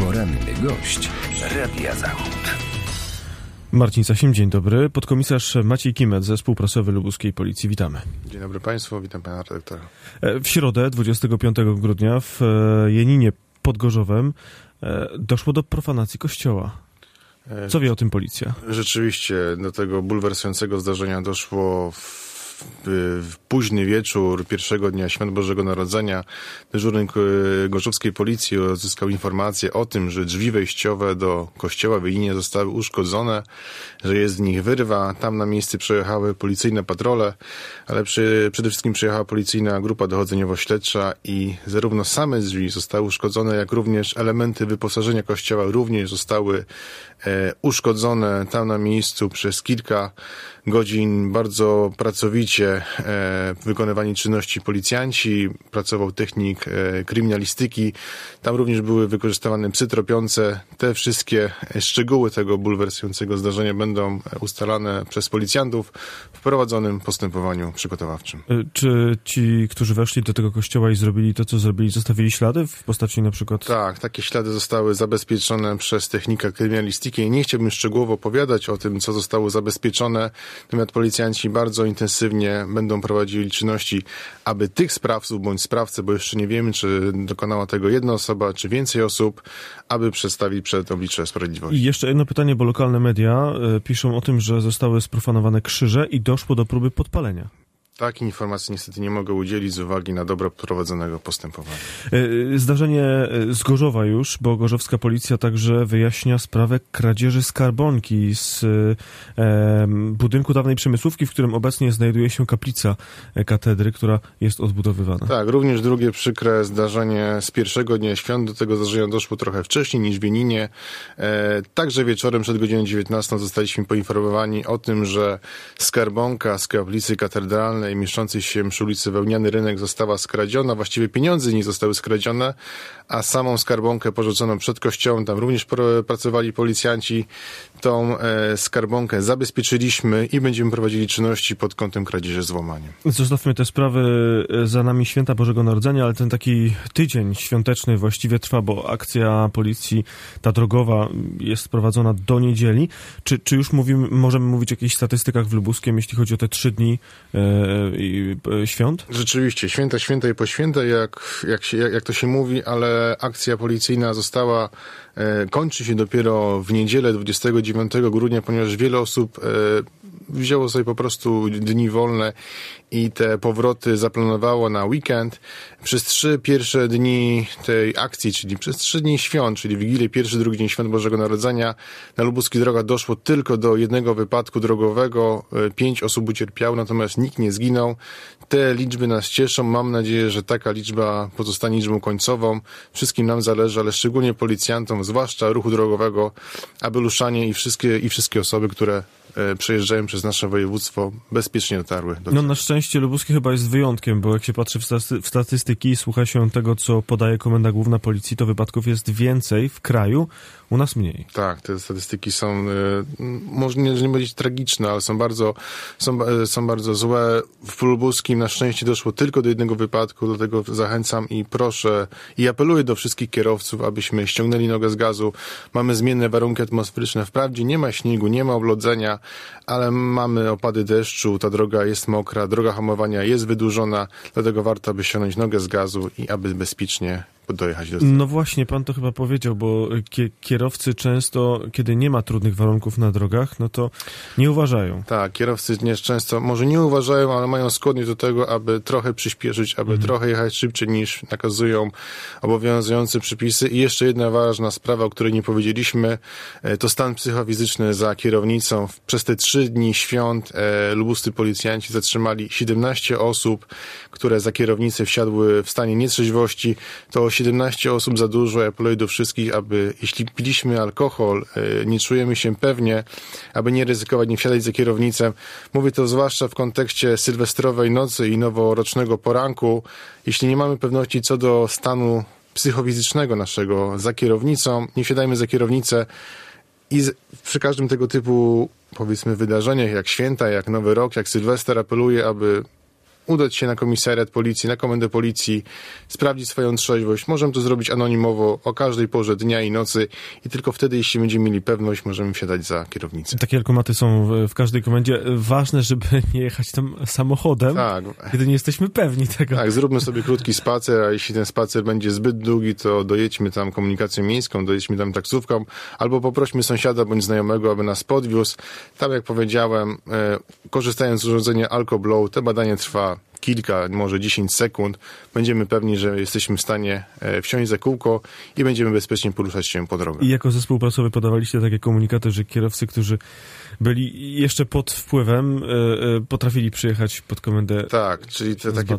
Poranny gość Radia Zachód. Marcin Sasim, dzień dobry. Podkomisarz Maciej Kimet, zespół prasowy lubuskiej policji. Witamy. Dzień dobry Państwu, witam Pana redaktora. W środę, 25 grudnia w Jeninie pod Gorzowem doszło do profanacji kościoła. Co wie o tym policja? Rzeczywiście do tego bulwersującego zdarzenia doszło w późny wieczór pierwszego dnia Świąt Bożego Narodzenia. Dyżurny gorzowskiej policji uzyskał informację o tym, że drzwi wejściowe do kościoła w Jeninie zostały uszkodzone, że jest w nich wyrwa. Tam na miejsce przejechały policyjne patrole, ale przede wszystkim przyjechała policyjna grupa dochodzeniowo-śledcza i zarówno same drzwi zostały uszkodzone, jak również elementy wyposażenia kościoła również zostały uszkodzone. Tam na miejscu przez kilka godzin bardzo pracowicie wykonywani czynności policjanci, pracował technik kryminalistyki. Tam również były wykorzystywane psy tropiące. Te wszystkie szczegóły tego bulwersującego zdarzenia będą ustalane przez policjantów w prowadzonym postępowaniu przygotowawczym. Czy ci, którzy weszli do tego kościoła i zrobili to, co zrobili, zostawili ślady w postaci na przykład... Tak, takie ślady zostały zabezpieczone przez technika kryminalistyki. Nie chciałbym szczegółowo opowiadać o tym, co zostało zabezpieczone, natomiast policjanci bardzo intensywnie będą prowadzili czynności, aby tych sprawców bądź sprawcę, bo jeszcze nie wiemy, czy dokonała tego jedna osoba, czy więcej osób, aby przedstawić przed oblicze sprawiedliwości. I jeszcze jedno pytanie, bo lokalne media piszą o tym, że zostały sprofanowane krzyże i doszło do próby podpalenia. Takiej informacji niestety nie mogę udzielić z uwagi na dobro prowadzonego postępowania. Zdarzenie z Gorzowa już, bo gorzowska policja także wyjaśnia sprawę kradzieży skarbonki z budynku dawnej przemysłówki, w którym obecnie znajduje się kaplica katedry, która jest odbudowywana. Tak, również drugie przykre zdarzenie z pierwszego dnia świąt. Do tego zdarzenia doszło trochę wcześniej niż w Jeninie. Także wieczorem przed godziną 19 zostaliśmy poinformowani o tym, że skarbonka z kaplicy katedralnej mieszczącej się przy ulicy Wełniany Rynek została skradziona, właściwie pieniądze z niej zostały skradzione, a samą skarbonkę porzuconą przed kościołem, tam również pracowali policjanci. Tą skarbonkę zabezpieczyliśmy i będziemy prowadzili czynności pod kątem kradzieży z włamaniem. Zostawmy te sprawy, za nami Święta Bożego Narodzenia, ale ten taki tydzień świąteczny właściwie trwa, bo akcja policji, ta drogowa, jest prowadzona do niedzieli. Czy już możemy mówić o jakichś statystykach w Lubuskiem, jeśli chodzi o te 3 dni świąt? Rzeczywiście, święta i poświęta, jak to się mówi, ale akcja policyjna kończy się dopiero w niedzielę 29 grudnia, ponieważ wiele osób wzięło sobie po prostu dni wolne i te powroty zaplanowało na weekend. Przez 3 pierwsze dni tej akcji, czyli przez 3 dni świąt, czyli Wigilię, pierwszy, drugi dzień Świąt Bożego Narodzenia, na lubuskich drogach doszło tylko do jednego wypadku drogowego. 5 osób ucierpiało, natomiast nikt nie zginął. Te liczby nas cieszą. Mam nadzieję, że taka liczba pozostanie liczbą końcową. Wszystkim nam zależy, ale szczególnie policjantom, zwłaszcza ruchu drogowego, aby Luszanie i wszystkie osoby, które przejeżdżają przez nasze województwo, bezpiecznie dotarły. No na szczęście lubuskie chyba jest wyjątkiem, bo jak się patrzy w statystyki i słucha się tego, co podaje Komenda Główna Policji, to wypadków jest więcej w kraju, u nas mniej. Tak, te statystyki są, może nie powiedzieć tragiczne, ale są bardzo złe. W Lubuskim na szczęście doszło tylko do jednego wypadku, dlatego zachęcam i proszę i apeluję do wszystkich kierowców, abyśmy ściągnęli nogę z gazu. Mamy zmienne warunki atmosferyczne. Wprawdzie nie ma śniegu, nie ma oblodzenia, ale mamy opady deszczu, ta droga jest mokra, droga hamowania jest wydłużona, dlatego warto, aby ściągnąć nogę z gazu i aby bezpiecznie dojechać do celu. No właśnie, pan to chyba powiedział, bo kierowcy często, kiedy nie ma trudnych warunków na drogach, no to nie uważają. Tak, kierowcy często może nie uważają, ale mają skłonność do tego, aby trochę przyspieszyć, aby trochę jechać szybciej niż nakazują obowiązujące przepisy. I jeszcze jedna ważna sprawa, o której nie powiedzieliśmy, to stan psychofizyczny za kierownicą. Przez te 3 dni świąt lubuscy policjanci zatrzymali 17 osób, które za kierownicę wsiadły w stanie nietrzeźwości. To 17 osób za dużo. Ja apeluję do wszystkich, aby jeśli piliśmy alkohol, nie czujemy się pewnie, aby nie ryzykować, nie wsiadać za kierownicę. Mówię to zwłaszcza w kontekście sylwestrowej nocy i noworocznego poranku. Jeśli nie mamy pewności co do stanu psychofizycznego naszego za kierownicą, nie wsiadajmy za kierownicę i przy każdym tego typu, powiedzmy, wydarzeniach, jak święta, jak Nowy Rok, jak Sylwester, apeluję, aby udać się na komisariat policji, na komendę policji, sprawdzić swoją trzeźwość. Możemy to zrobić anonimowo o każdej porze dnia i nocy i tylko wtedy, jeśli będziemy mieli pewność, możemy wsiadać za kierownicę. Takie alkomaty są w każdej komendzie. Ważne, żeby nie jechać tam samochodem, kiedy nie jesteśmy pewni tego. Tak, zróbmy sobie krótki spacer, a jeśli ten spacer będzie zbyt długi, to dojedźmy tam komunikacją miejską, dojedźmy tam taksówką, albo poprośmy sąsiada bądź znajomego, aby nas podwiózł. Tam, jak powiedziałem, korzystając z urządzenia AlcoBlow, te badanie trwa kilka, może 10 sekund. Będziemy pewni, że jesteśmy w stanie wsiąść za kółko i będziemy bezpiecznie poruszać się po drogach. I jako zespół prasowy podawaliście takie komunikaty, że kierowcy, którzy byli jeszcze pod wpływem, potrafili przyjechać pod komendę. Tak, czyli te takie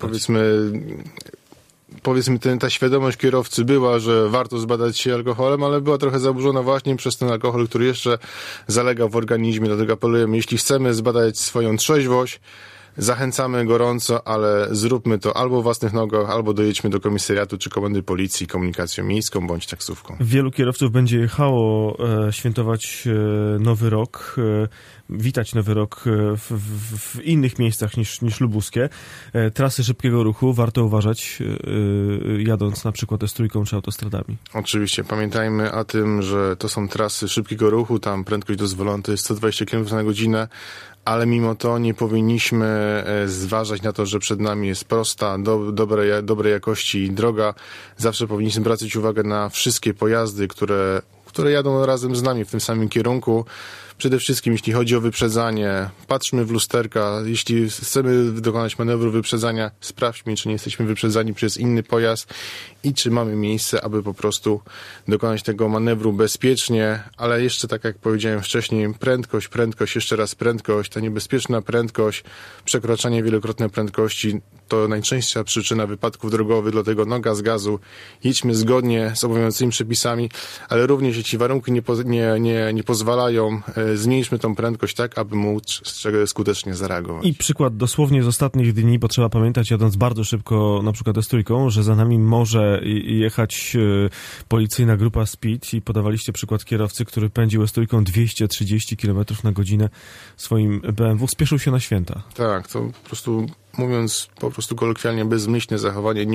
powiedzmy ta świadomość kierowcy była, że warto zbadać się alkoholem, ale była trochę zaburzona właśnie przez ten alkohol, który jeszcze zalegał w organizmie. Dlatego apelujemy, jeśli chcemy zbadać swoją trzeźwość, zachęcamy gorąco, ale zróbmy to albo w własnych nogach, albo dojedźmy do komisariatu czy komendy policji komunikacją miejską bądź taksówką. Wielu kierowców będzie jechało świętować Nowy Rok, witać Nowy Rok w innych miejscach niż lubuskie. Trasy szybkiego ruchu warto uważać, jadąc na przykład S3 czy autostradami. Oczywiście. Pamiętajmy o tym, że to są trasy szybkiego ruchu, tam prędkość dozwolona to jest 120 km na godzinę, ale mimo to nie powinniśmy zważać na to, że przed nami jest prosta, dobrej jakości droga. Zawsze powinniśmy zwracać uwagę na wszystkie pojazdy, które jadą razem z nami w tym samym kierunku. Przede wszystkim, jeśli chodzi o wyprzedzanie, patrzmy w lusterka. Jeśli chcemy dokonać manewru wyprzedzania, sprawdźmy, czy nie jesteśmy wyprzedzani przez inny pojazd i czy mamy miejsce, aby po prostu dokonać tego manewru bezpiecznie, ale jeszcze tak jak powiedziałem wcześniej, prędkość, jeszcze raz prędkość, ta niebezpieczna prędkość, przekroczanie wielokrotne prędkości to najczęstsza przyczyna wypadków drogowych, dlatego noga z gazu, jedźmy zgodnie z obowiązującymi przepisami, ale również jeśli warunki nie pozwalają, zmniejszmy tą prędkość tak, aby móc skutecznie zareagować. I przykład dosłownie z ostatnich dni, bo trzeba pamiętać, jadąc bardzo szybko, na przykład S3, że za nami może jechać policyjna grupa speed i podawaliście przykład kierowcy, który pędził S3 230 km na godzinę swoim BMW, spieszył się na święta. Tak, to po prostu mówiąc po prostu kolokwialnie, bezmyślne zachowanie,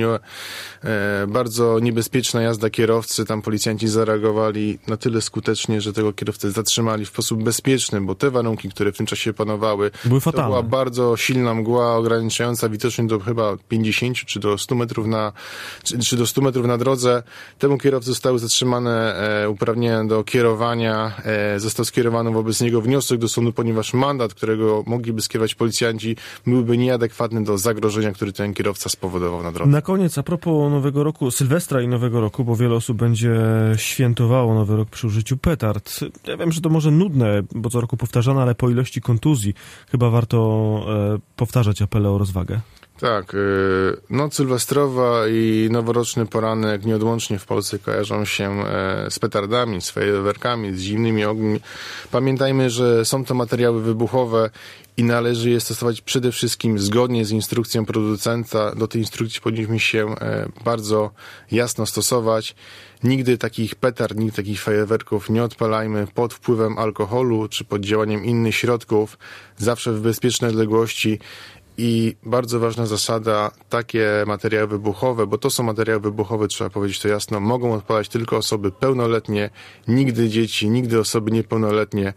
bardzo niebezpieczna jazda kierowcy. Tam policjanci zareagowali na tyle skutecznie, że tego kierowcę zatrzymali w sposób bezpieczny, bo te warunki, które w tym czasie panowały, były fatalne. To była bardzo silna mgła ograniczająca widoczność do chyba 50 czy do 100 metrów do 100 metrów na drodze. Temu kierowcy zostały zatrzymane uprawnienia do kierowania. Został skierowany wobec niego wniosek do sądu, ponieważ mandat, którego mogliby skierować policjanci, byłby nieadekwatny do zagrożenia, który ten kierowca spowodował na drodze. Na koniec, a propos Nowego Roku, Sylwestra i Nowego Roku, bo wiele osób będzie świętowało Nowy Rok przy użyciu petard. Ja wiem, że to może nudne, bo co roku powtarzane, ale po ilości kontuzji chyba warto powtarzać apele o rozwagę. Tak, noc sylwestrowa i noworoczny poranek nieodłącznie w Polsce kojarzą się z petardami, z fajerwerkami, z zimnymi ogniem. Pamiętajmy, że są to materiały wybuchowe i należy je stosować przede wszystkim zgodnie z instrukcją producenta. Do tej instrukcji powinniśmy się bardzo jasno stosować. Nigdy takich petard, nigdy takich fajerwerków nie odpalajmy pod wpływem alkoholu czy pod działaniem innych środków. Zawsze w bezpiecznej odległości. I bardzo ważna zasada, takie materiały wybuchowe, bo to są materiały wybuchowe, trzeba powiedzieć to jasno, mogą odpalać tylko osoby pełnoletnie, nigdy dzieci, nigdy osoby niepełnoletnie.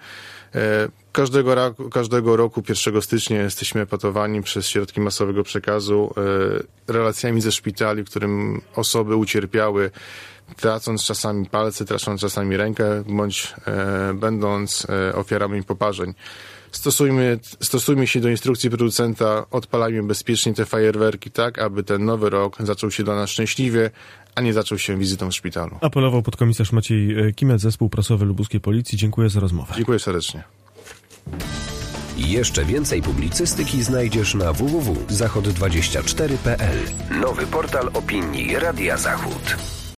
Każdego roku 1 stycznia jesteśmy epatowani przez środki masowego przekazu relacjami ze szpitali, w którym osoby ucierpiały, tracąc czasami palce, tracąc czasami rękę, bądź będąc ofiarami poparzeń. Stosujmy się do instrukcji producenta, odpalajmy bezpiecznie te fajerwerki tak, aby ten nowy rok zaczął się dla nas szczęśliwie, a nie zaczął się wizytą w szpitalu. Apelował podkomisarz Maciej Kimec, zespół prasowy lubuskiej policji. Dziękuję za rozmowę. Dziękuję serdecznie. Jeszcze więcej publicystyki znajdziesz na www.zachod24.pl. Nowy portal opinii Radia Zachód.